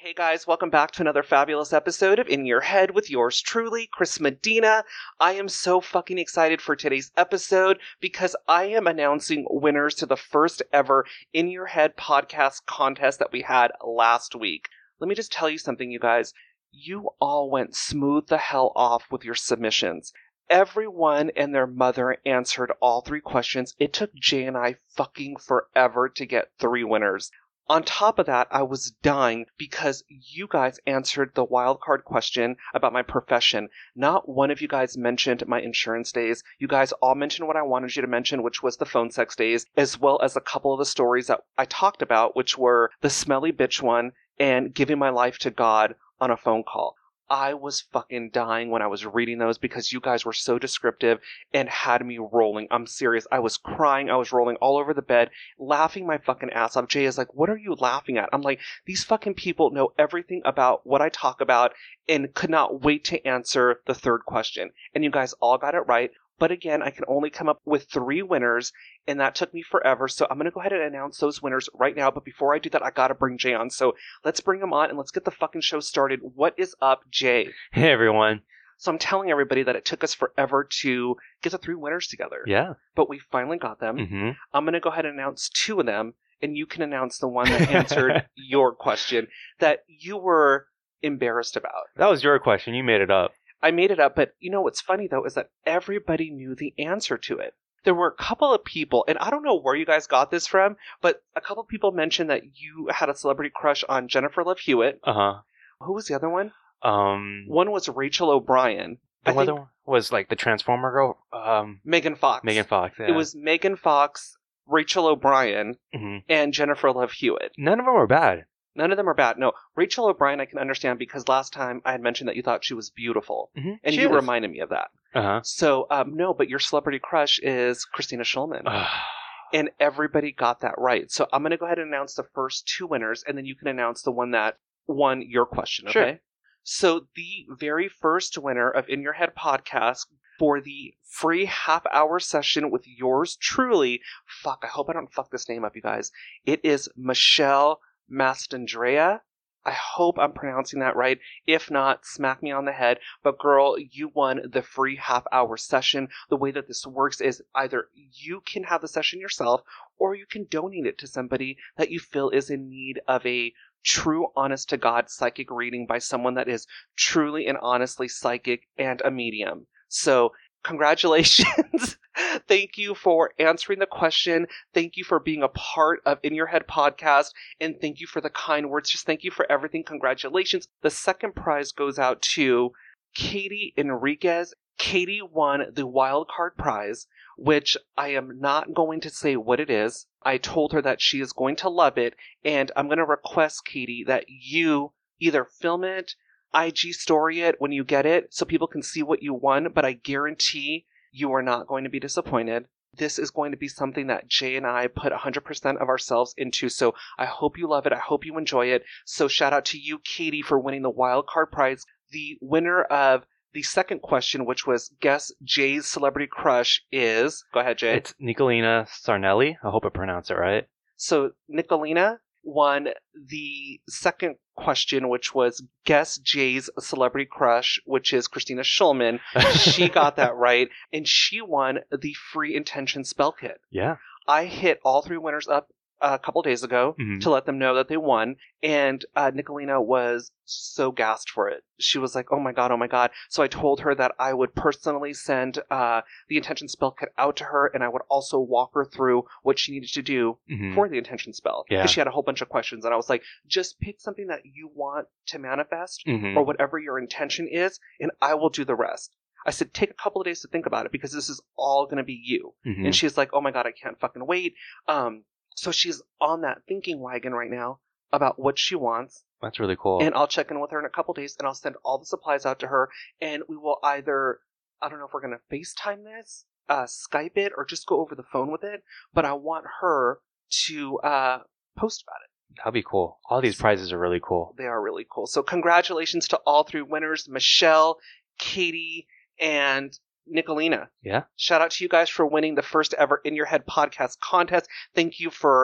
Hey guys, welcome back to another fabulous episode of In Your Head with yours truly, Chris Medina. I am so fucking excited for today's episode because I am announcing winners to the first ever In Your Head podcast contest that we had last week. Let me just tell you something, you guys. You all went smooth the hell off with your submissions. Everyone and their mother answered all 3 questions. It took Jay and I fucking forever to get 3 winners. On top of that, I was dying because you guys answered the wild card question about my profession. Not one of you guys mentioned my insurance days. You guys all mentioned what I wanted you to mention, which was the phone sex days, as well as a couple of the stories that I talked about, which were the smelly bitch one and giving my life to God on a phone call. I was fucking dying when I was reading those because you guys were so descriptive and had me rolling. I'm serious. I was crying. I was rolling all over the bed, laughing my fucking ass off. Jay is like, what are you laughing at? I'm like, these fucking people know everything about what I talk about and could not wait to answer the 3rd question. And you guys all got it right. But again, I can only come up with 3 winners, and that took me forever. So I'm going to go ahead and announce those winners right now. But before I do that, I got to bring Jay on. So let's bring him on and let's get the fucking show started. What is up, Jay? Hey, everyone. So I'm telling everybody that it took us forever to get the 3 winners together. Yeah. But we finally got them. Mm-hmm. I'm going to go ahead and announce 2 of them, and you can announce the one that answered your question that you were embarrassed about. That was your question. You made it up. I made it up, but you know what's funny, though, is that everybody knew the answer to it. There were a couple of people, and I don't know where you guys got this from, but a couple of people mentioned that you had a celebrity crush on Jennifer Love Hewitt. Uh-huh. Who was the other one? One was Rachel O'Brien. The other one was like the Transformer girl? Megan Fox. Megan Fox, yeah. It was Megan Fox, Rachel O'Brien, and Jennifer Love Hewitt. None of them were bad. None of them are bad. No, Rachel O'Brien I can understand because last time I had mentioned that you thought she was beautiful. Mm-hmm. And you reminded me of that. Uh-huh. So, no, but your celebrity crush is Christina Schulman. And everybody got that right. So I'm going to go ahead and announce the first 2 winners, and then you can announce the one that won your question, okay? Sure. So the very first winner of In Your Head podcast for the free half-hour session with yours truly, I hope I don't fuck this name up, you guys. It is Michelle Mastandrea. I hope I'm pronouncing that right. If not, smack me on the head. But girl, you won the free half-hour session. The way that this works is either you can have the session yourself or you can donate it to somebody that you feel is in need of a true, honest-to-God psychic reading by someone that is truly and honestly psychic and a medium. So, congratulations. Thank you for answering the question. Thank you for being a part of In Your Head podcast. And thank you for the kind words. Just thank you for everything. Congratulations. The second prize goes out to Katie Enriquez. Katie won the wild card prize, which I am not going to say what it is. I told her that she is going to love it. And I'm going to request, Katie, that you either film it, IG story it when you get it so people can see what you won. But I guarantee you are not going to be disappointed. This is going to be something that Jay and I put 100% of ourselves into. So I hope you love it. I hope you enjoy it. So shout out to you, Katie, for winning the wild card prize. The winner of the second question, which was guess Jay's celebrity crush, is... Go ahead, Jay. It's Nicolina Sarnelli. I hope I pronounced it right. So Nicolina won the second question, which was guess Jay's celebrity crush, which is Christina Schulman. She got that right, and she won the free intention spell kit. Yeah. I hit all 3 winners up a couple days ago to let them know that they won, and Nicolina was so gassed for it. She was like, oh my god. So I told her that I would personally send the intention spell kit out to her, and I would also walk her through what she needed to do for the intention spell. Because she had a whole bunch of questions, and I was like, just pick something that you want to manifest, or whatever your intention is, and I will do the rest. I said, take a couple of days to think about it, because this is all going to be you. And she's like, oh my god, I can't fucking wait. So she's on that thinking wagon right now about what she wants. That's really cool. And I'll check in with her in a couple days, and I'll send all the supplies out to her, and we will either, I don't know if we're going to FaceTime this, Skype it, or just go over the phone with it, but I want her to post about it. That'd be cool. All these prizes are really cool. They are really cool. So congratulations to all 3 winners, Michelle, Katie, and Nicolina. Yeah. Shout out to you guys for winning the first ever In Your Head podcast contest. Thank you for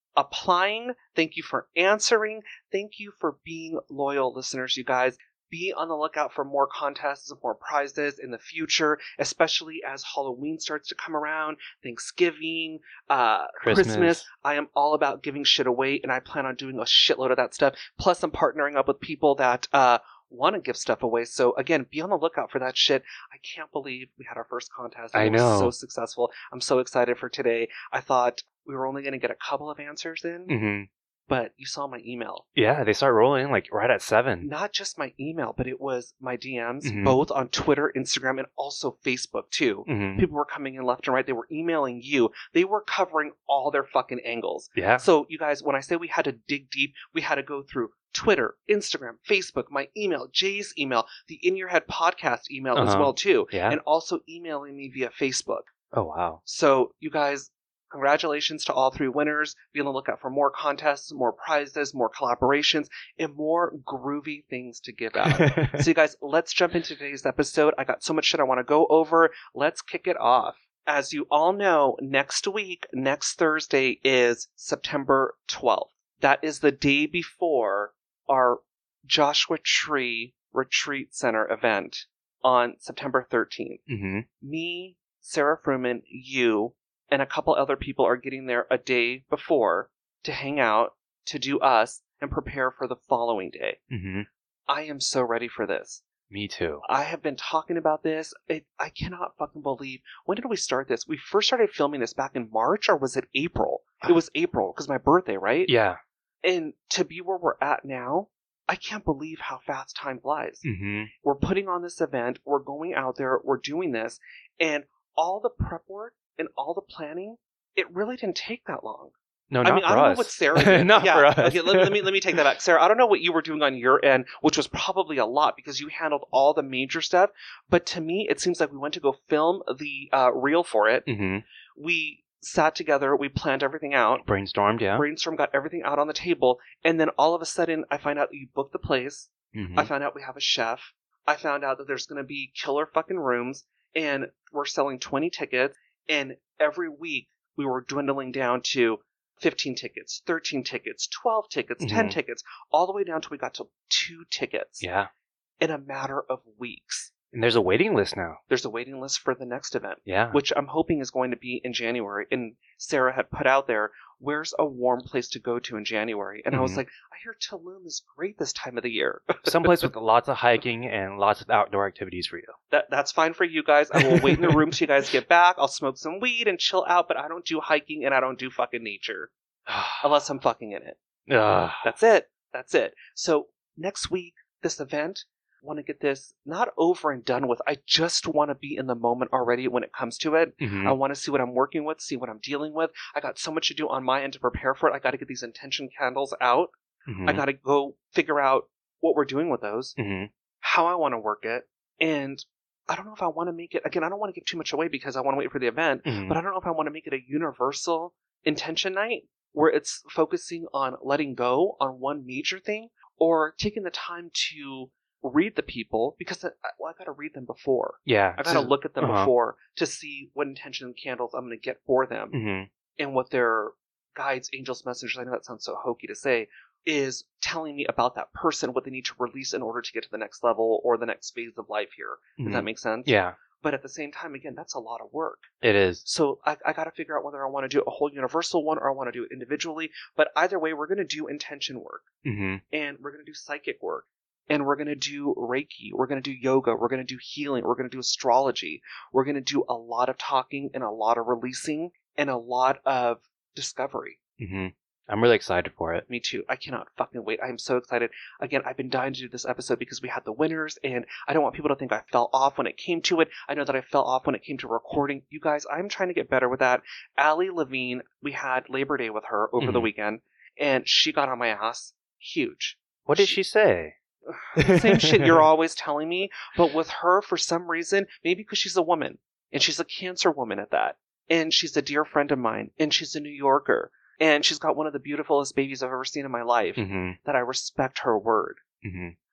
applying. Thank you for answering. Thank you for being loyal listeners, you guys. Be on the lookout for more contests and more prizes in the future, especially as Halloween starts to come around, Thanksgiving, Christmas. I am all about giving shit away, and I plan on doing a shitload of that stuff. Plus, I'm partnering up with people that want to give stuff away. So, again, be on the lookout for that shit. I can't believe we had our first contest. I It was know. so successful. I'm so excited for today. I thought we were only going to get a couple of answers in, Mm-hmm. but you saw my email. Yeah, they start rolling like right at 7. Not just my email, but it was my DMs, Mhm. both on Twitter, Instagram, and also Facebook, too. Mm-hmm. People were coming in left and right. They were emailing you. They were covering all their fucking angles. Yeah. So, you guys, when I say we had to dig deep, we had to go through Twitter, Instagram, Facebook, my email, Jay's email, the In Your Head podcast email as Uh-huh. well, too. Yeah. And also emailing me via Facebook. Oh, wow. So, you guys, congratulations to all 3 winners. Be on the lookout for more contests, more prizes, more collaborations, and more groovy things to give out. So, you guys, let's jump into today's episode. I got so much shit I want to go over. Let's kick it off. As you all know, next week, next Thursday, is September 12th. That is the day before our Joshua Tree Retreat Center event on September 13th. Mm-hmm. Me, Sarah Fruman, you, and a couple other people are getting there a day before to hang out, to do us, and prepare for the following day. Mm-hmm. I am so ready for this. Me too. I have been talking about this. I cannot fucking believe. When did we start this? We first started filming this back in March, or was it April? It was April, because my birthday, right? Yeah. And to be where we're at now, I can't believe how fast time flies. Mm-hmm. We're putting on this event. We're going out there. We're doing this. And all the prep work and all the planning, it really didn't take that long. No, I not mean, for I don't us. know what Sarah did. Not Yeah, for us. Okay, let me take that back. Sarah, I don't know what you were doing on your end, which was probably a lot because you handled all the major stuff. But to me, it seems like we went to go film the reel for it. Mm-hmm. We sat together. We planned everything out. Brainstormed, yeah. Brainstorm, got everything out on the table. And then all of a sudden, I find out that you booked the place. Mm-hmm. I found out we have a chef. I found out that there's going to be killer fucking rooms. And we're selling 20 tickets. And every week, we were dwindling down to 15 tickets, 13 tickets, 12 tickets, 10 Mhm. tickets, all the way down till we got to 2 tickets Yeah. in a matter of weeks. And there's a waiting list now. There's a waiting list for the next event, Yeah. which I'm hoping is going to be in January. And Sarah had put out there, where's a warm place to go to in January? And I was Mhm. like, I hear Tulum is great this time of the year. Someplace with lots of hiking and lots of outdoor activities for you. That's fine for you guys. I will wait in the room till you guys get back. I'll smoke some weed and chill out, but I don't do hiking and I don't do fucking nature. Unless I'm fucking in it. Ugh. That's it. That's it. So next week, this event, I want to get this not over and done with. I just want to be in the moment already when it comes to it. Mhm. I want to see what I'm working with, see what I'm dealing with. I got so much to do on my end to prepare for it. I got to get these intention candles out. Mhm. I got to go figure out what we're doing with those, Mhm. how I want to work it. And I don't know if I want to make it, again, I don't want to give too much away because I want to wait for the event, Mhm. but I don't know if I want to make it a universal intention night where it's focusing on letting go on one major thing or taking the time to read the people because I got to read them before. Yeah. I got to look at them Uh-huh. before to see what intention candles I'm going to get for them Mhm. and what their guides, angels, messengers, I know that sounds so hokey to say, is telling me about that person, what they need to release in order to get to the next level or the next phase of life here. Does that Mhm. make sense? Yeah, But at the same time, again, that's a lot of work. it is. So I got to figure out whether I want to do a whole universal one or I want to do it individually. But either way, we're going to do intention work Mhm. and we're going to do psychic work and we're going to do Reiki. We're going to do yoga. We're going to do healing. We're going to do astrology. We're going to do a lot of talking and a lot of releasing and a lot of discovery. Mhm. I'm really excited for it. Me too. I cannot fucking wait. I am so excited. Again, I've been dying to do this episode because we had the winners, and I don't want people to think I fell off when it came to it. I know that I fell off when it came to recording. You guys, I'm trying to get better with that. Allie Levine, we had Labor Day with her over the Mhm. weekend, and she got on my ass. Huge. What did she say? Same shit you're always telling me, but with her, for some reason, maybe because she's a woman, and she's a Cancer woman at that, and she's a dear friend of mine, and she's a New Yorker, and she's got one of the beautifulest babies I've ever seen in my life, Mhm. that I respect her word. Mhm.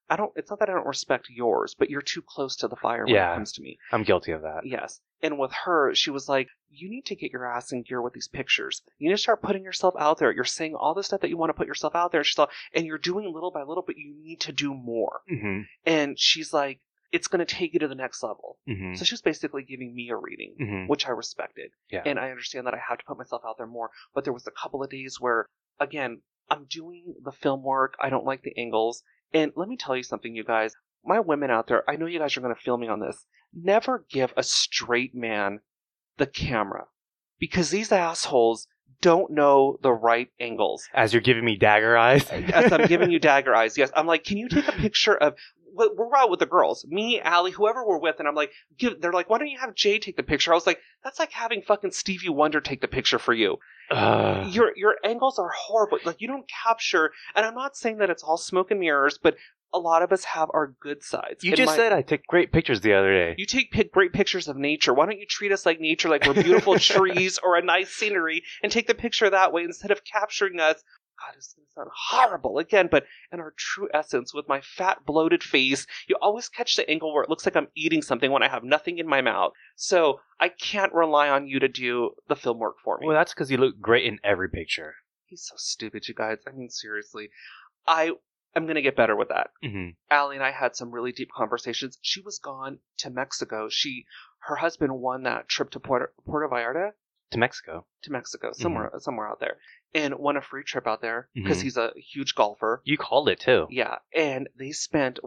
it's not that I don't respect yours, but you're too close to the fire when it comes to me. I'm guilty of that. Yes. And with her, she was like, you need to get your ass in gear with these pictures. You need to start putting yourself out there. You're saying all the stuff that you want to put yourself out there. She's like, and you're doing little by little, but you need to do more. Mm-hmm. And she's like, it's going to take you to the next level. Mm-hmm. So she was basically giving me a reading, Mm-hmm. which I respected. Yeah. And I understand that I have to put myself out there more. But there was a couple of days where, again, I'm doing the film work. I don't like the angles. And let me tell you something, you guys. My women out there, I know you guys are going to feel me on this. Never give a straight man the camera. Because these assholes don't know the right angles. As you're giving me dagger eyes? As I'm giving you dagger eyes, yes. I'm like, can you take a picture of... We're out with the girls. Me, Allie, whoever we're with, and I'm like, they're like, why don't you have Jay take the picture? I was like, that's like having fucking Stevie Wonder take the picture for you. Your angles are horrible. Like, you don't capture... And I'm not saying that it's all smoke and mirrors, but a lot of us have our good sides. You just said I took great pictures the other day. You take great pictures of nature. Why don't you treat us like nature, like we're beautiful trees or a nice scenery, and take the picture that way instead of capturing us? God, it's going to sound horrible again, but in our true essence, with my fat, bloated face, you always catch the angle where it looks like I'm eating something when I have nothing in my mouth. So I can't rely on you to do the film work for me. Well, that's because you look great in every picture. He's so stupid, you guys. I mean, seriously. I'm going to get better with that. Mm-hmm. Allie and I had some really deep conversations. She was gone to Mexico. Her husband won that trip to Puerto Vallarta. To Mexico, somewhere out there, and won a free trip out there because Mm-hmm. he's a huge golfer. You called it too. Yeah, and they spent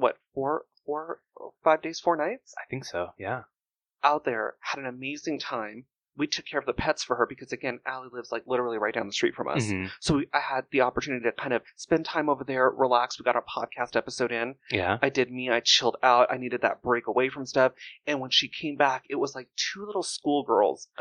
5 days, 4 nights? I think so. Yeah. Out there, had an amazing time. We took care of the pets for her because, again, Allie lives like literally right down the street from us. Mm-hmm. So I had the opportunity to kind of spend time over there, relax. We got a podcast episode in. Yeah. I chilled out. I needed that break away from stuff. And when she came back, it was like 2 little schoolgirls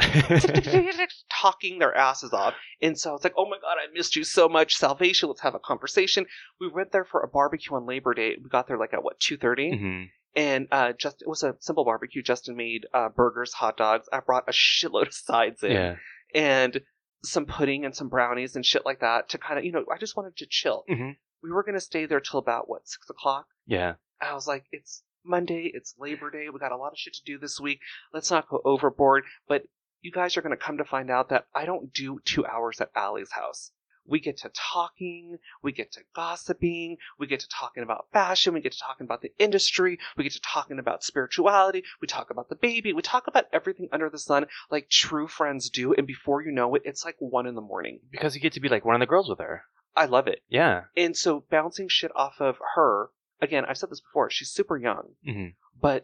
talking their asses off. And so I was like, oh my God, I missed you so much. Salvation, let's have a conversation. We went there for a barbecue on Labor Day. We got there like at 2:30? Mm-hmm. And it was a simple barbecue. Justin made burgers, hot dogs. I brought a shitload of sides in. Yeah. And some pudding and some brownies and shit like that to kind of, I just wanted to chill. Mm-hmm. We were going to stay there till about, 6 o'clock? Yeah. I was like, it's Monday, it's Labor Day, we got a lot of shit to do this week. Let's not go overboard. But you guys are going to come to find out that I don't do 2 hours at Allie's house. We get to talking, we get to gossiping, we get to talking about fashion, we get to talking about the industry, we get to talking about spirituality, we talk about the baby, we talk about everything under the sun like true friends do, and before you know it, it's like 1 a.m. Because you get to be like one of the girls with her. I love it. Yeah. And so bouncing shit off of her, again, I've said this before, she's super young, Mm-hmm. but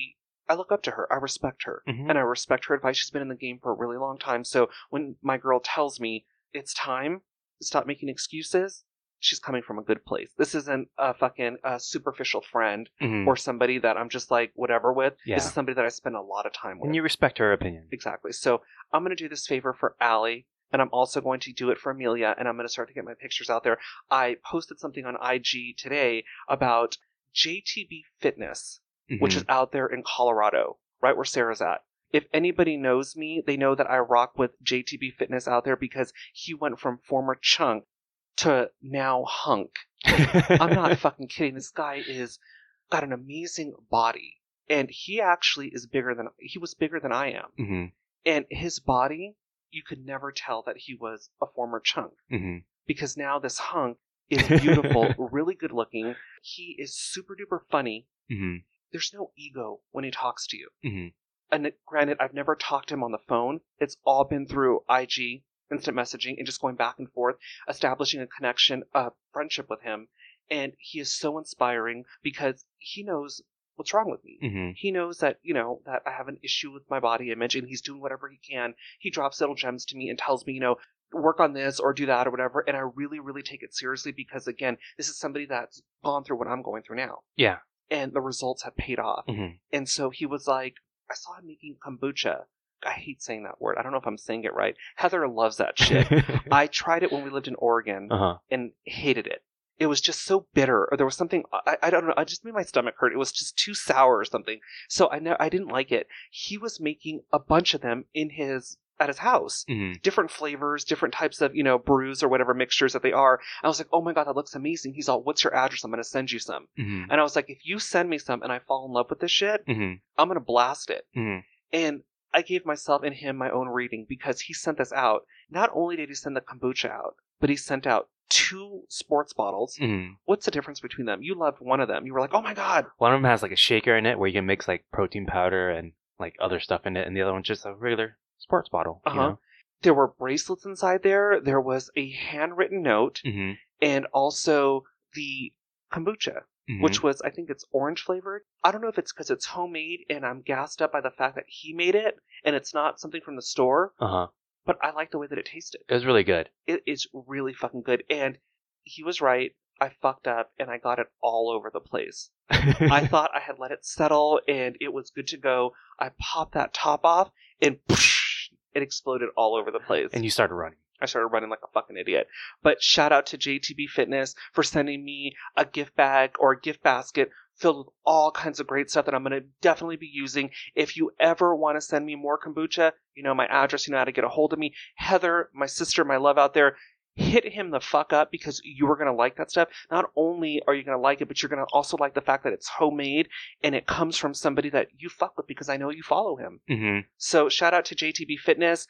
I look up to her, I respect her, Mm-hmm. and I respect her advice. She's been in the game for a really long time, so when my girl tells me it's time, stop making excuses, she's coming from a good place. This isn't a fucking superficial friend Mm-hmm. or somebody that I'm just like whatever with. Yeah. This is somebody that I spend a lot of time with. And you respect her opinion. Exactly. So I'm going to do this favor for Allie, and I'm also going to do it for Amelia, and I'm going to start to get my pictures out there. I posted something on IG today about JTB Fitness, Mm-hmm. which is out there in Colorado, right where Sarah's at. If anybody knows me, they know that I rock with JTB Fitness out there because he went from former chunk to now hunk. I'm not fucking kidding. This guy got an amazing body, and he actually was bigger than I am. Mm-hmm. And his body, you could never tell that he was a former chunk Mm-hmm. because now this hunk is beautiful, really good looking. He is super duper funny. Mm-hmm. There's no ego when he talks to you. Mm-hmm. And granted, I've never talked to him on the phone. It's all been through IG, instant messaging, and just going back and forth, establishing a connection, a friendship with him. And he is so inspiring because he knows what's wrong with me. Mm-hmm. He knows that, that I have an issue with my body image, and he's doing whatever he can. He drops little gems to me and tells me, work on this or do that or whatever. And I really, really take it seriously because, again, this is somebody that's gone through what I'm going through now. Yeah. And the results have paid off. Mm-hmm. And so he was like, I saw him making kombucha. I hate saying that word. I don't know if I'm saying it right. Heather loves that shit. I tried it when we lived in Oregon and hated it. It was just so bitter, or there was something, I don't know, I just made my stomach hurt. It was just too sour or something. So I didn't like it. He was making a bunch of them in his at his house. Mm-hmm. Different flavors, different types of, brews or whatever mixtures that they are. I was like, oh my God, that looks amazing. He's all, what's your address? I'm going to send you some. Mm-hmm. And I was like, if you send me some and I fall in love with this shit, Mm-hmm. I'm going to blast it. Mm-hmm. And I gave myself and him my own reading because he sent this out. Not only did he send the kombucha out, but he sent out 2 sports bottles. Mm-hmm. What's the difference between them? You loved one of them. You were like, oh my God. One of them has like a shaker in it where you can mix like protein powder and like other stuff in it, and the other one's just a regular sports bottle. Uh-huh. You know? There were bracelets inside there. There was a handwritten note, Mm-hmm. and also the kombucha, Mm-hmm. which was, I think it's orange flavored. I don't know if it's because it's homemade and I'm gassed up by the fact that he made it and it's not something from the store, Uh-huh. but I like the way that it tasted. It was really good. It is really fucking good. And he was right. I fucked up and I got it all over the place. I thought I had let it settle and it was good to go. I popped that top off and it exploded all over the place. And you started running. I started running like a fucking idiot. But shout out to JTB Fitness for sending me a gift bag or a gift basket filled with all kinds of great stuff that I'm going to definitely be using. If you ever want to send me more kombucha, you know my address, you know how to get a hold of me. Heather, my sister, my love out there, hit him the fuck up because you are going to like that stuff. Not only are you going to like it, but you're going to also like the fact that it's homemade and it comes from somebody that you fuck with because I know you follow him. Mm-hmm. So shout out to JTB Fitness.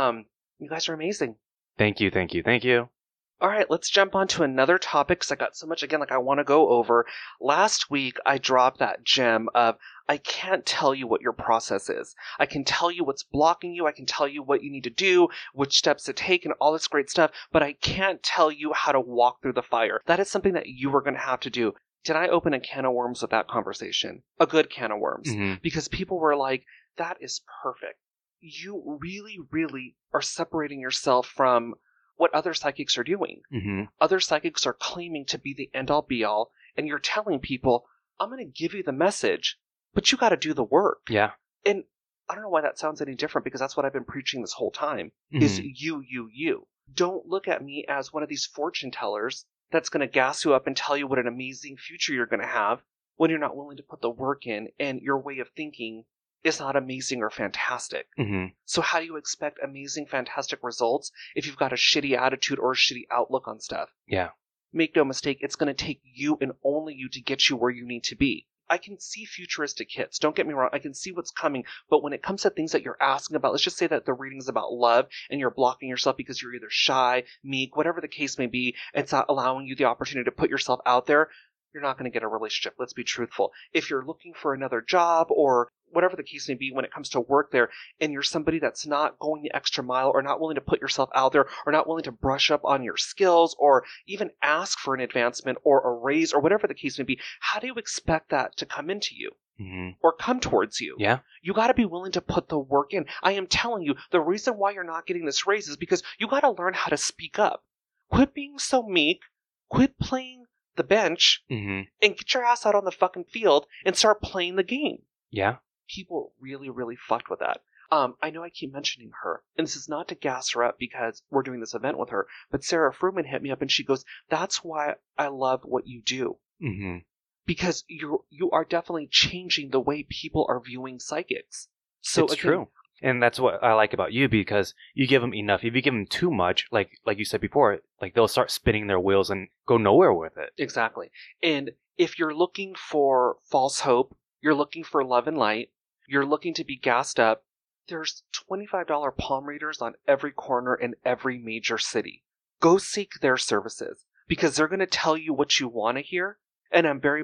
You guys are amazing. Thank you, thank you, thank you. All right, let's jump on to another topic because I got so much, again, like I want to go over. Last week, I dropped that gem of I can't tell you what your process is. I can tell you what's blocking you. I can tell you what you need to do, which steps to take, and all this great stuff, but I can't tell you how to walk through the fire. That is something that you are going to have to do. Did I open a can of worms with that conversation? A good can of worms. Mm-hmm. Because people were like, that is perfect. You really, really are separating yourself from what other psychics are doing. Mm-hmm. Other psychics are claiming to be the end-all be-all, and you're telling people, I'm going to give you the message, but you got to do the work. Yeah. And I don't know why that sounds any different, because that's what I've been preaching this whole time, Mm-hmm. is you. Don't look at me as one of these fortune tellers that's going to gas you up and tell you what an amazing future you're going to have when you're not willing to put the work in and your way of thinking is not amazing or fantastic. Mm-hmm. So how do you expect amazing, fantastic results if you've got a shitty attitude or a shitty outlook on stuff? Yeah. Make no mistake, it's going to take you and only you to get you where you need to be. I can see futuristic hits. Don't get me wrong. I can see what's coming. But when it comes to things that you're asking about, let's just say that the reading's about love and you're blocking yourself because you're either shy, meek, whatever the case may be, it's not allowing you the opportunity to put yourself out there, you're not going to get a relationship. Let's be truthful. If you're looking for another job or whatever the case may be when it comes to work there, and you're somebody that's not going the extra mile or not willing to put yourself out there or not willing to brush up on your skills or even ask for an advancement or a raise or whatever the case may be, how do you expect that to come into you? Mm-hmm. Or come towards you? Yeah. You got to be willing to put the work in. I am telling you, the reason why you're not getting this raise is because you got to learn how to speak up. Quit being so meek. Quit playing the bench Mm-hmm. and get your ass out on the fucking field and start playing the game. Yeah. People really, really fucked with that. I know I keep mentioning her, and this is not to gas her up because we're doing this event with her, but Sarah Fruman hit me up and she goes, that's why I love what you do. Mm-hmm. Because you are definitely changing the way people are viewing psychics. So it's again, true. And that's what I like about you, because you give them enough. If you give them too much, like you said before, like they'll start spinning their wheels and go nowhere with it. Exactly. And if you're looking for false hope, you're looking for love and light, you're looking to be gassed up, there's $25 palm readers on every corner in every major city. Go seek their services because they're going to tell you what you want to hear. And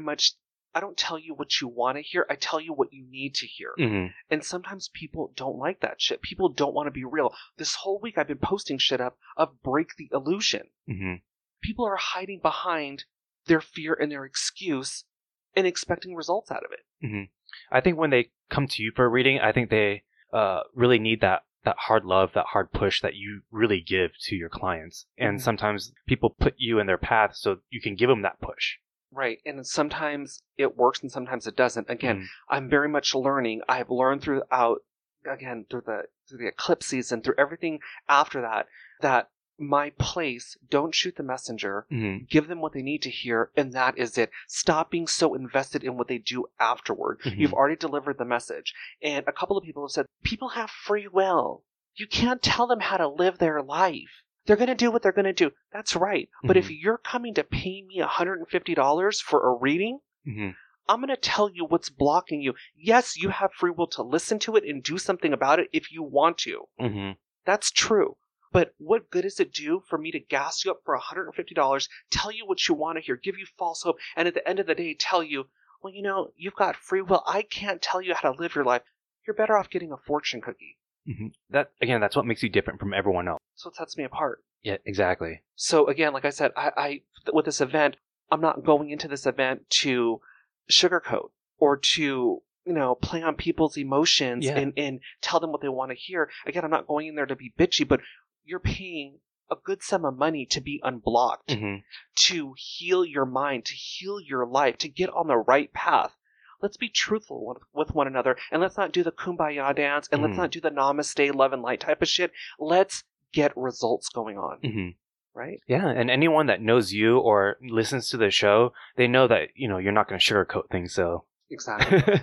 I don't tell you what you want to hear. I tell you what you need to hear. Mm-hmm. And sometimes people don't like that shit. People don't want to be real. This whole week I've been posting shit up of break the illusion. Mm-hmm. People are hiding behind their fear and their excuse and expecting results out of it. Mm-hmm. I think when they come to you for a reading, I think they really need that hard love, that hard push that you really give to your clients. And sometimes people put you in their path so you can give them that push. Right. And sometimes it works and sometimes it doesn't. Again, I'm very much learning. I've learned through the eclipse season, through everything after that my place, don't shoot the messenger, give them what they need to hear, and that is it. Stop being so invested in what they do afterward. You've already delivered the message. And a couple of people have said, people have free will. You can't tell them how to live their life. They're going to do what they're going to do. That's right. But if you're coming to pay me $150 for a reading, I'm going to tell you what's blocking you. Yes, you have free will to listen to it and do something about it if you want to. That's true. But what good does it do for me to gas you up for $150, tell you what you want to hear, give you false hope, and at the end of the day tell you, well, you know, you've got free will. I can't tell you how to live your life. You're better off getting a fortune cookie. That's what makes you different from everyone else. That's what sets me apart. Yeah, exactly. So again, like I said, I with this event, I'm not going into this event to sugarcoat or to, you know, play on people's emotions and tell them what they want to hear. Again, I'm not going in there to be bitchy, but you're paying a good sum of money to be unblocked, to heal your mind, to heal your life, to get on the right path. Let's be truthful with one another, and let's not do the kumbaya dance, and let's not do the namaste, love and light type of shit. Let's get results going on. Right? Yeah, and anyone that knows you or listens to the show, they know that, you know, you're not going to sugarcoat things, so. Exactly.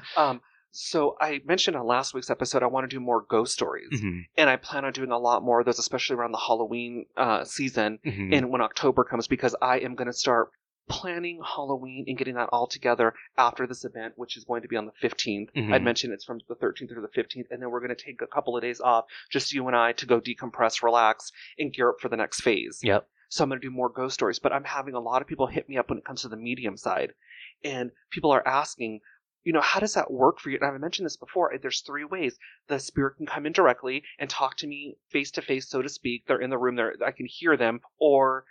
So I mentioned on last week's episode, I want to do more ghost stories. And I plan on doing a lot more of those, especially around the Halloween season and when October comes, because I am going to start planning Halloween and getting that all together after this event, which is going to be on the 15th. I'd mentioned it's from the 13th through the 15th, and then we're going to take a couple of days off, just you and I, to go decompress, relax, and gear up for the next phase. Yep. So I'm going to do more ghost stories, but I'm having a lot of people hit me up when it comes to the medium side, and people are asking, you know, how does that work for you? And I've mentioned this before. There's 3 ways. The spirit can come in directly and talk to me face to face, so to speak. They're in the room. I can hear them. Or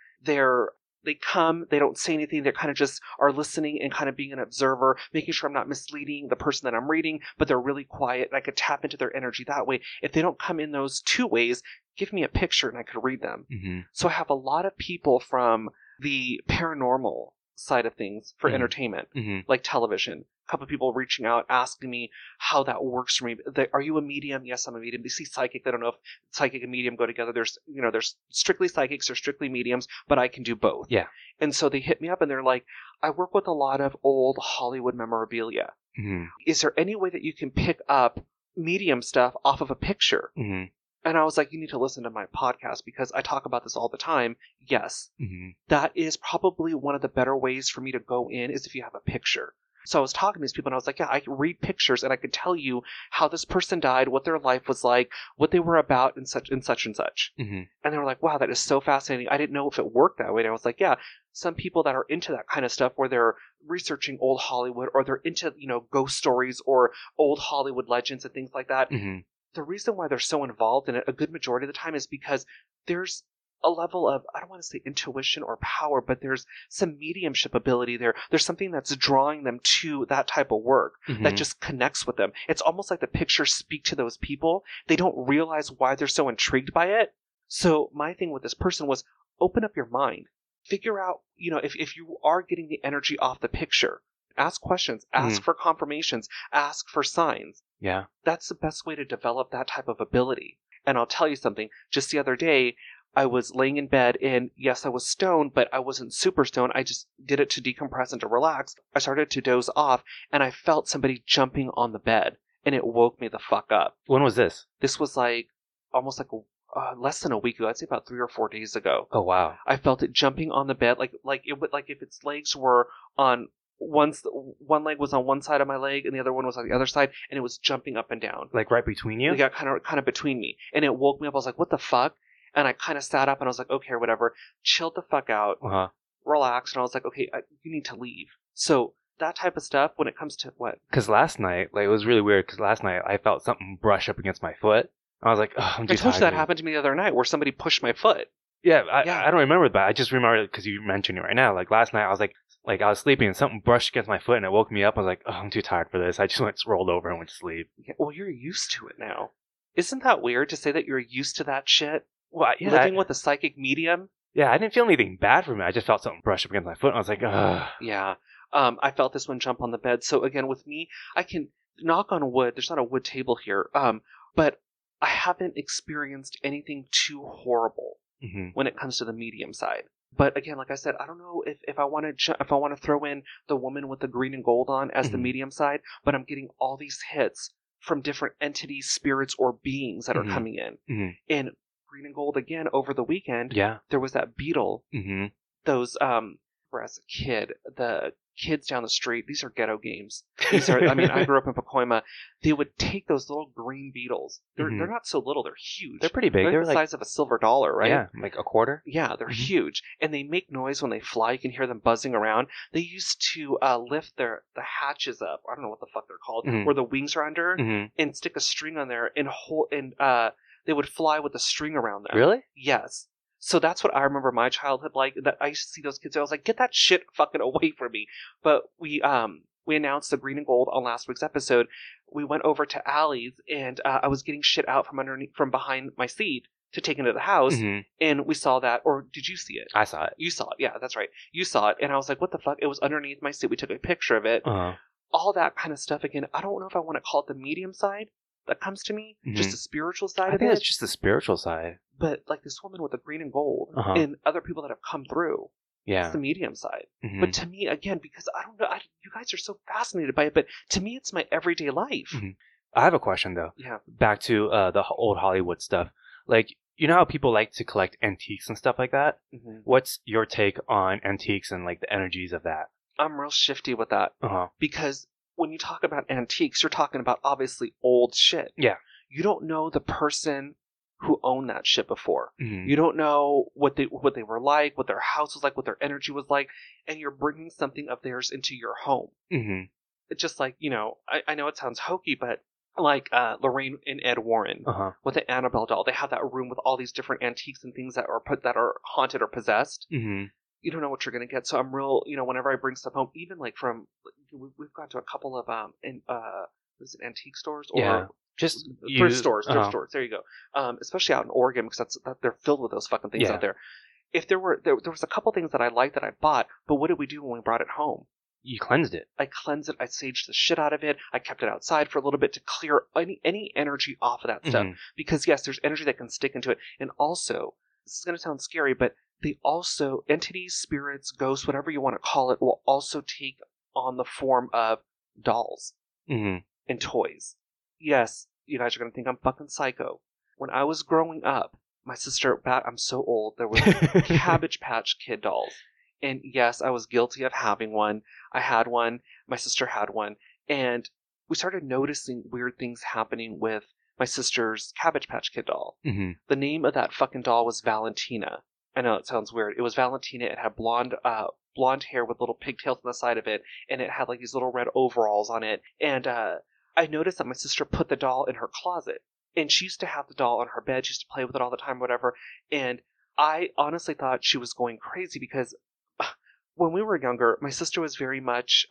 they come, they don't say anything. They kind of just are listening and kind of being an observer, making sure I'm not misleading the person that I'm reading, but they're really quiet. And I could tap into their energy that way. If they don't come in those 2 ways, give me a picture and I could read them. So I have a lot of people from the paranormal side of things for entertainment, like television. A couple of people reaching out, asking me how that works for me. Are you a medium? Yes, I'm a medium. They see psychic. They don't know if psychic and medium go together. There's strictly psychics or strictly mediums, but I can do both. Yeah. And so they hit me up and they're like, I work with a lot of old Hollywood memorabilia. Is there any way that you can pick up medium stuff off of a picture? And I was like, you need to listen to my podcast because I talk about this all the time. Yes, that is probably one of the better ways for me to go in is if you have a picture. So I was talking to these people and I was like, yeah, I can read pictures and I could tell you how this person died, what their life was like, what they were about, and such and such and such. And they were like, wow, that is so fascinating. I didn't know if it worked that way. And I was like, yeah, some people that are into that kind of stuff where they're researching old Hollywood or they're into, you know, ghost stories or old Hollywood legends and things like that. The reason why they're so involved in it a good majority of the time is because there's a level of, I don't want to say intuition or power, but there's some mediumship ability there. There's something that's drawing them to that type of work that just connects with them. It's almost like the pictures speak to those people. They don't realize why they're so intrigued by it. So my thing with this person was open up your mind. Figure out, you know, if you are getting the energy off the picture, ask questions, ask for confirmations, ask for signs. Yeah. That's the best way to develop that type of ability. And I'll tell you something, just the other day, I was laying in bed and yes, I was stoned, but I wasn't super stoned. I just did it to decompress and to relax. I started to doze off and I felt somebody jumping on the bed and it woke me the fuck up. When was this? This was like almost like less than a week ago. I'd say about 3 or 4 days ago. Oh, wow. I felt it jumping on the bed like it would, like if its legs were on one leg was on one side of my leg and the other one was on the other side and it was jumping up and down. Like right between you? It got kind of between me and it woke me up. I was like, what the fuck? And I kind of sat up and I was like, okay, whatever. Chilled the fuck out. Relaxed. And I was like, okay, you need to leave. So that type of stuff when it comes to what? Because last night, like, it was really weird because last night I felt something brush up against my foot. I was like, oh, I'm too tired. I told you that happened to me the other night where somebody pushed my foot. Yeah, I don't remember that. I just remember it because you mentioned it right now. Like last night I was like I was sleeping and something brushed against my foot and it woke me up. I was like, oh, I'm too tired for this. I just rolled over and went to sleep. Yeah, well, you're used to it now. Isn't that weird to say that you're used to that shit? Well, yeah, living with a psychic medium? Yeah, I didn't feel anything bad from it. I just felt something brush up against my foot and I was like, ugh. Yeah. I felt this one jump on the bed. So again, with me, I can knock on wood. There's not a wood table here. But I haven't experienced anything too horrible when it comes to the medium side. But again, like I said, I don't know if I want to throw in the woman with the green and gold on as the medium side, but I'm getting all these hits from different entities, spirits, or beings that are coming in. Mhm. And Green and Gold again over the weekend. Yeah. There was that beetle. Mm-hmm. Those where as a kid, the kids down the street, these are ghetto games. These are, I mean, I grew up in Pacoima. They would take those little green beetles. They're not so little. They're huge. They're pretty big. They're the size of a silver dollar, right? Yeah, like a quarter. Yeah, they're huge, and they make noise when they fly. You can hear them buzzing around. They used to lift the hatches up. I don't know what the fuck they're called, where the wings are under, and stick a string on there and they would fly with a string around them. Really? Yes. So that's what I remember my childhood like. That I used to see those kids. I was like, get that shit fucking away from me. But we announced the Green and Gold on last week's episode. We went over to Allie's, and I was getting shit out from behind my seat to take into the house, and we saw that. Or did you see it? I saw it. You saw it. Yeah, that's right. You saw it, and I was like, what the fuck? It was underneath my seat. We took a picture of it. All that kind of stuff. Again, I don't know if I want to call it the medium side that comes to me, just the spiritual side of it. I think it's just the spiritual side. But like this woman with the green and gold, and other people that have come through, it's the medium side. But to me, again, because I don't know, you guys are so fascinated by it, but to me, it's my everyday life. I have a question though. Yeah. Back to the old Hollywood stuff. Like, you know how people like to collect antiques and stuff like that? What's your take on antiques and like the energies of that? I'm real shifty with that. Because when you talk about antiques, you're talking about obviously old shit. Yeah. You don't know the person who owned that shit before. You don't know what they were like, what their house was like, what their energy was like, and you're bringing something of theirs into your home. It's just like, you know, I know it sounds hokey, but like Lorraine and Ed Warren with the Annabelle doll, they have that room with all these different antiques and things that are haunted or possessed. You don't know what you're going to get. So I'm real, you know, whenever I bring stuff home, even like from, we've gone to a couple of antique stores or just thrift stores. There you go. Especially out in Oregon, because they're filled with those fucking things out there. If there was a couple things that I liked that I bought, but what did we do when we brought it home? You cleansed it. I cleansed it. I saged the shit out of it. I kept it outside for a little bit to clear any energy off of that stuff. Because yes, there's energy that can stick into it. And also, this is going to sound scary, but they also, entities, spirits, ghosts, whatever you want to call it, will also take on the form of dolls and toys. Yes, you guys are going to think I'm fucking psycho. When I was growing up, my sister, I'm so old, there was Cabbage Patch Kid dolls. And yes, I was guilty of having one. I had one. My sister had one. And we started noticing weird things happening with my sister's Cabbage Patch Kid doll. The name of that fucking doll was Valentina. I know it sounds weird. It was Valentina. It had blonde hair with little pigtails on the side of it. And it had like these little red overalls on it. And I noticed that my sister put the doll in her closet. And she used to have the doll on her bed. She used to play with it all the time, whatever. And I honestly thought she was going crazy because when we were younger, my sister was very much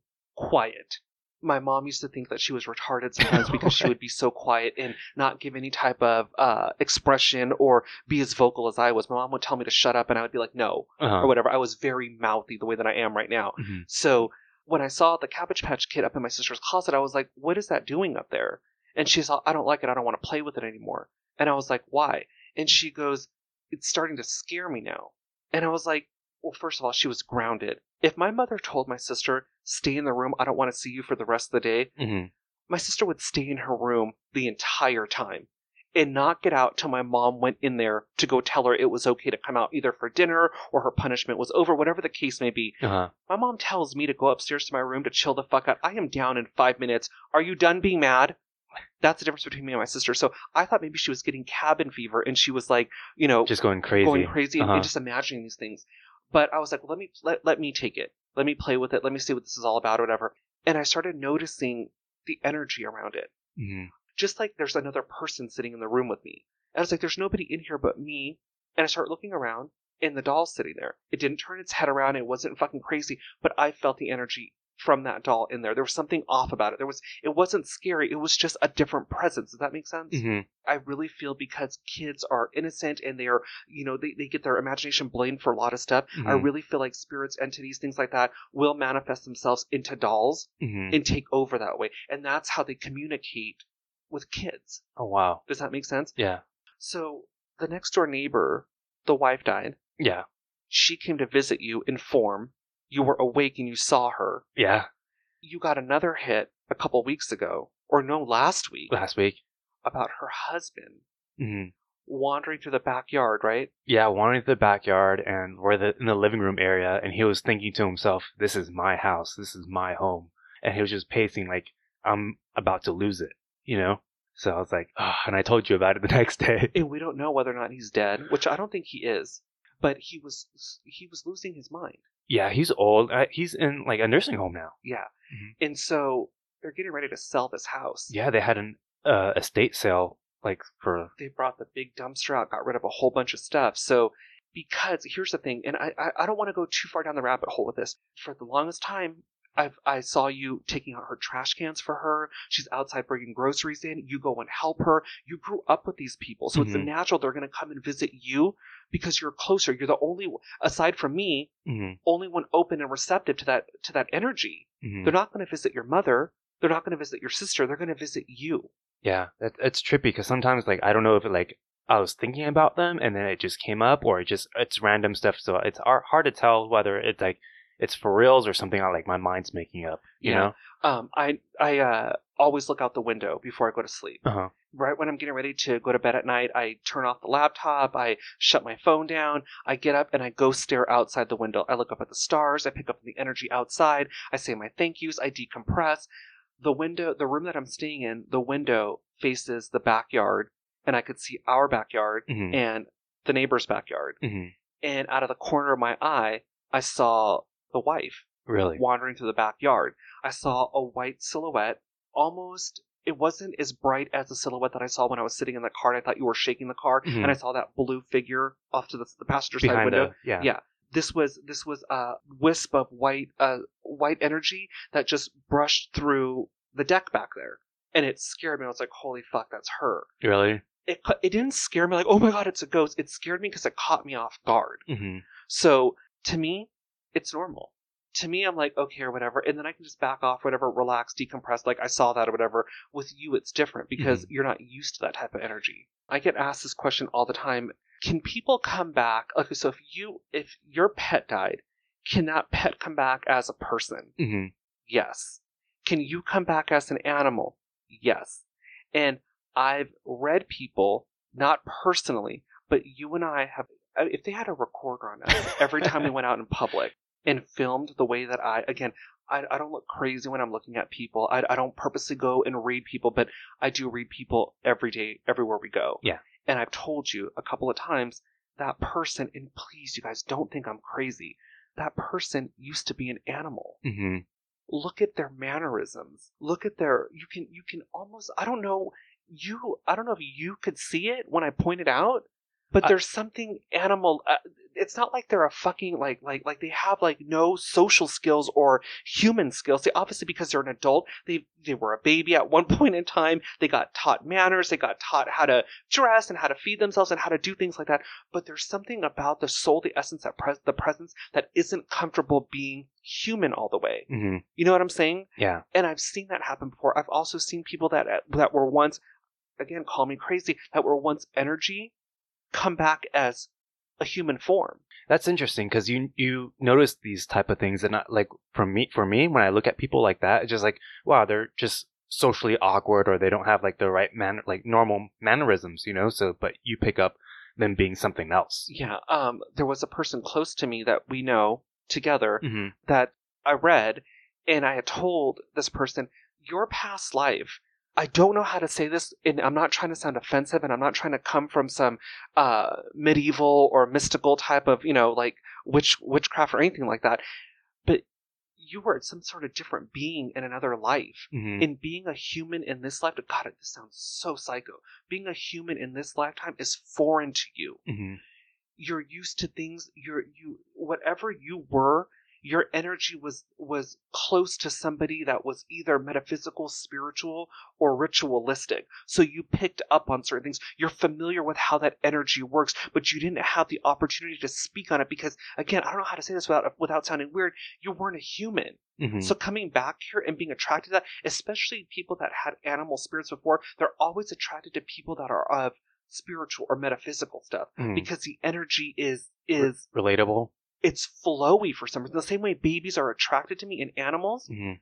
quiet. My mom used to think that she was retarded sometimes because she would be so quiet and not give any type of expression or be as vocal as I was. My mom would tell me to shut up and I would be like, no, or whatever. I was very mouthy the way that I am right now. So when I saw the Cabbage Patch Kid up in my sister's closet, I was like, what is that doing up there? And she's like, I don't like it. I don't want to play with it anymore. And I was like, why? And she goes, it's starting to scare me now. And I was like, well, first of all, she was grounded. If my mother told my sister, stay in the room, I don't want to see you for the rest of the day, my sister would stay in her room the entire time and not get out till my mom went in there to go tell her it was okay to come out either for dinner or her punishment was over, whatever the case may be. My mom tells me to go upstairs to my room to chill the fuck out. I am down in 5 minutes. Are you done being mad? That's the difference between me and my sister. So I thought maybe she was getting cabin fever and she was like, you know, just going crazy and just imagining these things. But I was like, let me take it. Let me play with it. Let me see what this is all about or whatever. And I started noticing the energy around it. Just like there's another person sitting in the room with me. And I was like, there's nobody in here but me. And I started looking around and the doll's sitting there. It didn't turn its head around. It wasn't fucking crazy. But I felt the energy from that doll in there. There was something off about it. It wasn't scary. It was just a different presence. Does that make sense? I really feel because kids are innocent and they are, you know, they get their imagination blamed for a lot of stuff. I really feel like spirits, entities, things like that will manifest themselves into dolls and take over that way. And that's how they communicate with kids. Oh, wow. Does that make sense? Yeah. So the next door neighbor, the wife died. Yeah. She came to visit you in form. You were awake and you saw her. Yeah. You got another hit a couple weeks ago or no, last week, Last week. about her husband Mm-hmm. wandering through the backyard, right? Yeah, wandering through the backyard, and we're in the living room area, and he was thinking to himself, "This is my house. This is my home," and he was just pacing like, "I'm about to lose it," you know. So I was like, oh, and I told you about it the next day. And we don't know whether or not he's dead, which I don't think he is, but he was losing his mind. Yeah, he's old. He's in like a nursing home now. Yeah, Mm-hmm. and so they're getting ready to sell this house. Yeah, they had an estate sale like for. They brought the big dumpster out, got rid of a whole bunch of stuff. So, because here's the thing, and I don't want to go too far down the rabbit hole with this. For the longest time, I saw you taking out her trash cans for her. She's outside bringing groceries in. You go and help her. You grew up with these people, so it's Mhm. natural they're going to come and visit you because you're closer. You're the only, aside from me, Mm-hmm. only one open and receptive to that energy. Mm-hmm. They're not going to visit your mother. They're not going to visit your sister. They're going to visit you. Yeah, it's trippy because sometimes like I don't know if it, like I was thinking about them and then it just came up, or it's random stuff. So it's hard to tell whether it's like it's for reals or something I like my mind's making up. You Yeah. know? I always look out the window before I go to sleep. Uh-huh. Right when I'm getting ready to go to bed at night, I turn off the laptop, I shut my phone down, I get up and I go stare outside the window. I look up at the stars, I pick up the energy outside, I say my thank yous, I decompress. The room that I'm staying in, the window faces the backyard, and I could see our backyard Mm-hmm. and the neighbor's backyard. Mm-hmm. And out of the corner of my eye, I saw the wife Really? wandering through the backyard. I saw a white silhouette. Almost, it wasn't as bright as the silhouette that I saw when I was sitting in the car. I thought you were shaking the car, Mhm. and I saw that blue figure off to the passenger side Behind window. the Yeah. This was a wisp of white energy that just brushed through the deck back there, and it scared me. I was like, "Holy fuck, that's her!" Really? It didn't scare me like, "Oh my god, it's a ghost." It scared me because it caught me off guard. Mm-hmm. So to me, it's normal. To me, I'm like, okay, or whatever, and then I can just back off, whatever, relax, decompress. Like I saw that or whatever. With you, it's different because you're not used to that type of energy. I get asked this question all the time. Can people come back? Okay, so if your pet died, can that pet come back as a person? Mm-hmm. Yes. Can you come back as an animal? Yes. And I've read people, not personally, but you and I have, if they had a recorder on us every time we went out in public and filmed the way that I don't look crazy when I'm looking at people. I don't purposely go and read people, but I do read people every day, everywhere we go. Yeah. And I've told you a couple of times that person, and please, you guys, don't think I'm crazy. That person used to be an animal. Mm-hmm. Look at their mannerisms. Look at their, you can almost, I don't know if you could see it when I point it out, but there's something animal, it's not like they're a fucking, like they have like no social skills or human skills. They obviously, because they're an adult, they were a baby at one point in time. They got taught manners. They got taught how to dress and how to feed themselves and how to do things like that. But there's something about the soul, the essence, the presence that isn't comfortable being human all the way. Mm-hmm. You know what I'm saying? Yeah. And I've seen that happen before. I've also seen people that were once, again, call me crazy, that were once energy come back as a human form. That's interesting because you notice these type of things, and not like for me when I look at people like that, it's just like, wow, they're just socially awkward, or they don't have like the right normal mannerisms, you know. So, but you pick up them being something else. Yeah. There was a person close to me that we know together Mm-hmm. that I read, and I had told this person, your past life, I don't know how to say this, and I'm not trying to sound offensive, and I'm not trying to come from some medieval or mystical type of, like witchcraft or anything like that, but you were some sort of different being in another life. Mm-hmm. And being a human in this life, God, this sounds so psycho. Being a human in this lifetime is foreign to you. Mm-hmm. You're used to things. Whatever you were, your energy was close to somebody that was either metaphysical, spiritual, or ritualistic. So you picked up on certain things. You're familiar with how that energy works, but you didn't have the opportunity to speak on it because, again, I don't know how to say this without sounding weird. You weren't a human. Mm-hmm. So coming back here and being attracted to that, especially people that had animal spirits before, they're always attracted to people that are of spiritual or metaphysical stuff because the energy is relatable. It's flowy for some reason. The same way babies are attracted to me in animals,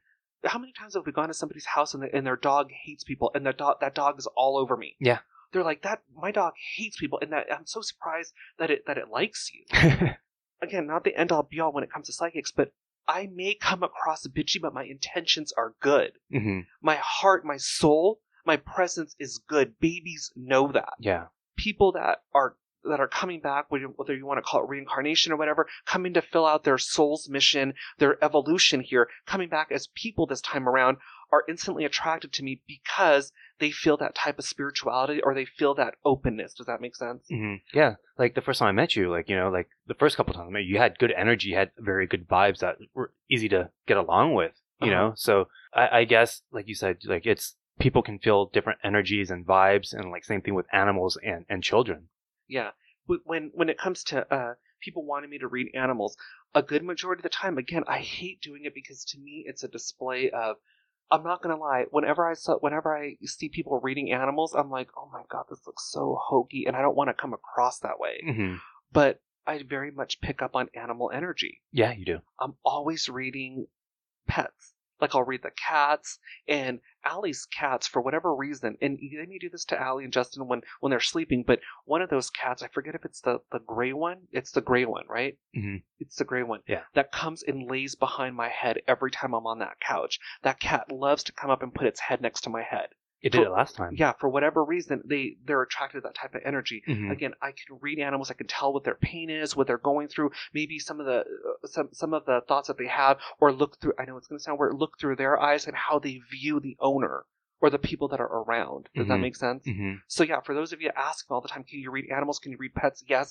how many times have we gone to somebody's house and their dog hates people, and that dog is all over me? Yeah. They're like, that my dog hates people, and that I'm so surprised that it likes you. Again, not the end all be all when it comes to psychics, but I may come across bitchy, but my intentions are good. Mm-hmm. My heart, my soul, my presence is good. Babies know that. Yeah. People that are coming back, whether you want to call it reincarnation or whatever, coming to fill out their soul's mission, their evolution here, coming back as people this time around, are instantly attracted to me because they feel that type of spirituality or they feel that openness. Does that make sense? Mm-hmm. Yeah. Like the first time I met you, like, like the first couple times I met you, you had good energy, you had very good vibes that were easy to get along with, you know? So I guess, like you said, like people can feel different energies and vibes, and like same thing with animals and children. Yeah. When it comes to people wanting me to read animals, a good majority of the time, again, I hate doing it because to me it's a display of, I'm not gonna lie, whenever I see people reading animals, I'm like, oh my god, this looks so hokey, and I don't want to come across that way. Mm-hmm. But I very much pick up on animal energy. Yeah, you do. I'm always reading pets. Like, I'll read the cats, and Allie's cats, for whatever reason, and they may do this to Allie and Justin when they're sleeping, but one of those cats, I forget if it's the gray one. It's the gray one, right? Mm-hmm. It's the gray one. Yeah. That comes and lays behind my head every time I'm on that couch. That cat loves to come up and put its head next to my head. It did it last time. Yeah, for whatever reason, they're attracted to that type of energy. Mm-hmm. Again, I can read animals. I can tell what their pain is, what they're going through, maybe some of the thoughts that they have, or look through. I know it's going to sound weird. Look through their eyes and how they view the owner or the people that are around. Does that make sense? Mm-hmm. So yeah, for those of you asking all the time, can you read animals? Can you read pets? Yes.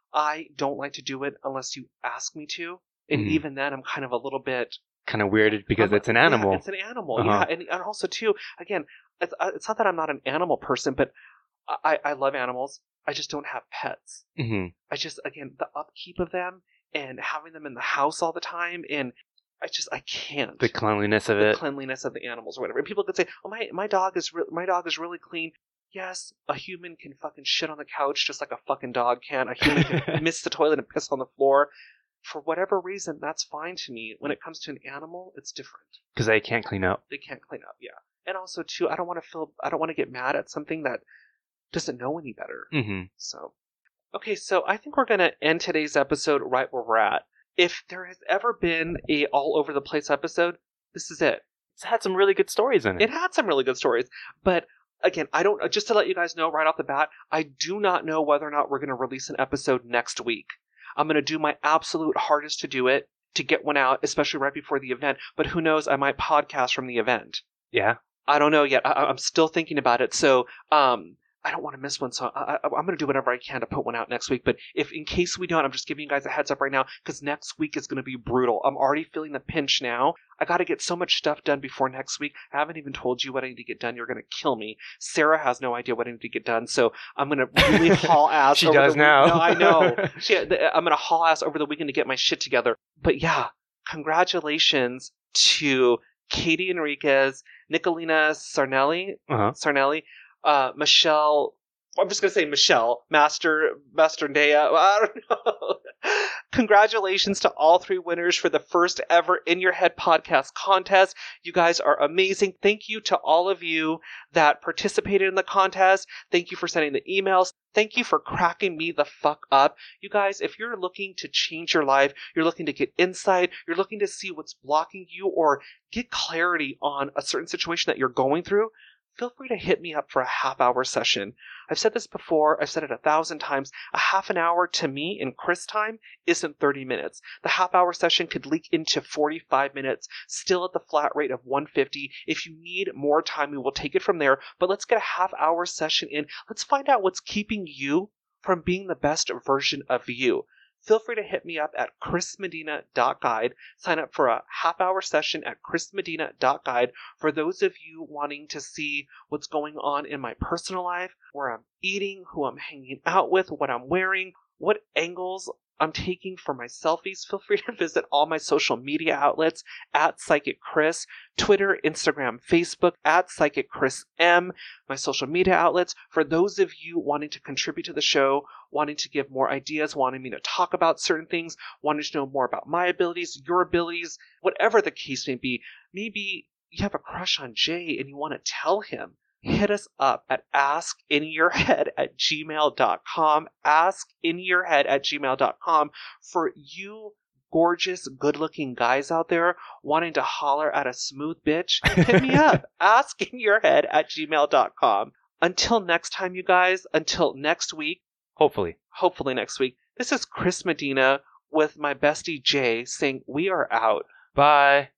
I don't like to do it unless you ask me to, and even then, I'm kind of a little bit kind of weirded because it's an animal. Yeah, it's an animal. Yeah, and also too, again, it's not that I'm not an animal person, but I love animals. I just don't have pets. Mm-hmm. I just, again, the upkeep of them and having them in the house all the time, and I can't. The cleanliness of it. The cleanliness of the animals or whatever. And people could say, "Oh, my dog is really clean." Yes, a human can fucking shit on the couch just like a fucking dog can. A human can miss the toilet and piss on the floor. For whatever reason, that's fine to me. When it comes to an animal, it's different. Because they can't clean up. They can't clean up, yeah. And also, too, I don't want to get mad at something that doesn't know any better. Mm-hmm. So, okay, so I think we're going to end today's episode right where we're at. If there has ever been a all over the place episode, this is it. It's had some really good stories in it. It had some really good stories. But again, just to let you guys know right off the bat, I do not know whether or not we're going to release an episode next week. I'm going to do my absolute hardest to do it, to get one out, especially right before the event. But who knows, I might podcast from the event. Yeah. I don't know yet. I'm still thinking about it. So I don't want to miss one. So I'm going to do whatever I can to put one out next week. But if in case we don't, I'm just giving you guys a heads up right now, because next week is going to be brutal. I'm already feeling the pinch now. I got to get so much stuff done before next week. I haven't even told you what I need to get done. You're going to kill me. Sarah has no idea what I need to get done. So I'm going to really haul ass. She does now. No, I know. I'm going to haul ass over the weekend to get my shit together. But yeah, congratulations to Katie Enriquez, Nicolina Sarnelli, Michelle. I'm just going to say Michelle, Master Dea. I don't know. Congratulations to all three winners for the first ever In Your Head podcast contest. You guys are amazing. Thank you to all of you that participated in the contest. Thank you for sending the emails. Thank you for cracking me the fuck up. You guys, if you're looking to change your life, you're looking to get insight, you're looking to see what's blocking you or get clarity on a certain situation that you're going through, feel free to hit me up for a half-hour session. I've said this before. I've said it 1,000 times. A half an hour to me in Chris time isn't 30 minutes. The half-hour session could leak into 45 minutes, still at the flat rate of $150. If you need more time, we will take it from there. But let's get a half-hour session in. Let's find out what's keeping you from being the best version of you. Feel free to hit me up at chrismedina.guide. Sign up for a half-hour session at chrismedina.guide for those of you wanting to see what's going on in my personal life, where I'm eating, who I'm hanging out with, what I'm wearing, what angles I'm taking for my selfies. Feel free to visit all my social media outlets at Psychic Chris, Twitter, Instagram, Facebook at Psychic Chris M, my social media outlets. For those of you wanting to contribute to the show, wanting to give more ideas, wanting me to talk about certain things, wanting to know more about my abilities, your abilities, whatever the case may be, maybe you have a crush on Jay and you want to tell him, hit us up at askinyourhead@gmail.com. Askinyourhead@gmail.com. For you gorgeous, good-looking guys out there wanting to holler at a smooth bitch, hit me up. Askinyourhead@gmail.com. Until next time, you guys, until next week, Hopefully next week, this is Chris Medina with my bestie Jay saying we are out. Bye.